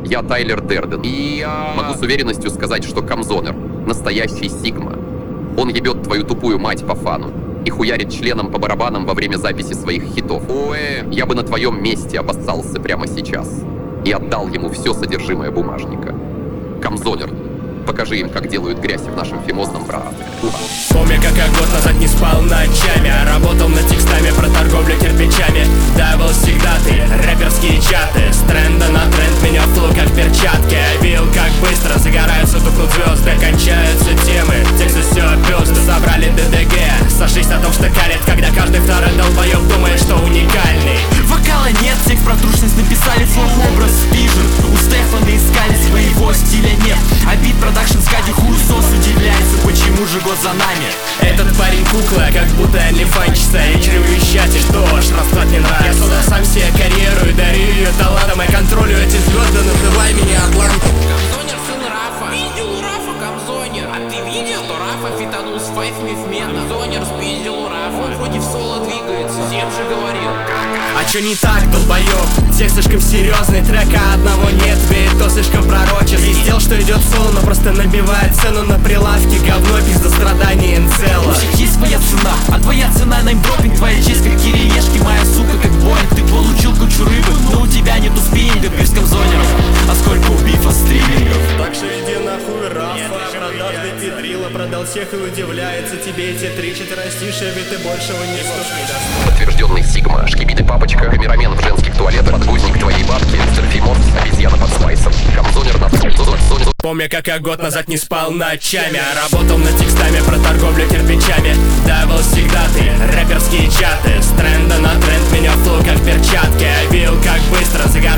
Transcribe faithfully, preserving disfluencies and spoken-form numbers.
Я Тайлер Дерден. И я могу с уверенностью сказать, что Камзонер — настоящий Сигма. Он ебет твою тупую мать по фану и хуярит членом по барабанам во время записи своих хитов. Ой, я бы на твоем месте обоссался прямо сейчас и отдал ему все содержимое бумажника. Камзонер, покажи им, как делают грязь в нашем фимозном брате. Помню, как я год назад не спал ночами, а работал над текстами про торговлю кирпичами. Да, был всегда ты, рэперские чаты, с тренда на тренд менял флоу как перчатки. Я видел, как быстро загораются, тухнут звезды, кончаются темы, тексты все пёсты. Собрали ДДГ, сошлись на том, что калит, когда каждый второй долбоёб думает, что уникальный. Вокала нет, текст про трушность написали, свой образ вижен. У Стефана искали, своего стиля нет, а бит продакшн скади хуесос удивляется, почему же год за нами. Этот парень кукла, как будто элефантчица и чревовещатель, что ж, расклад не нравится. Я сам себе карьеру и дарю ее талантом, я контролю эти звезды, называй меня Атлантом. Камзонер сын Рафа, видел у Рафа Камзонер. А ты видел, то Рафа фитанул с Five Methmена. Камзонер спиздил у Рафа, он вроде в соло двигается, Зем же говорил. А чё не так, долбоёб? Текст слишком серьезный, трека одного нет, ведь то слишком пророческий. Сделал, что идет соло, но просто набивает цену на прилавке. Говно, пизда, страдания, инцела. У всех есть своя цена, а твоя цена неймдропинг. Твоя честь как кириешки, моя сука как Боинг. Ты получил кучу рыбы, но у тебя нету спиннинга. Биф с Камзонером, а сколько у бифа стримингов. Так что иди нахуй, Рафа, продажный педрила, продал всех и удивляется тебе эти три четверостишия, ведь ты большего не стоишь. Подтвержденный Сигма, шкибиты папочка, камерамен в женских туалетах, подгузник твоей бабки, мистер Фимос, обезьяна под спайсом, Камзонер на зоне. Помню, как я год назад не спал ночами, а работал над текстами про торговлю кирпичами. Да, был всегда ты, рэперские чаты, с тренда на тренд менял флоу как перчатки. Я видел, как быстро загорается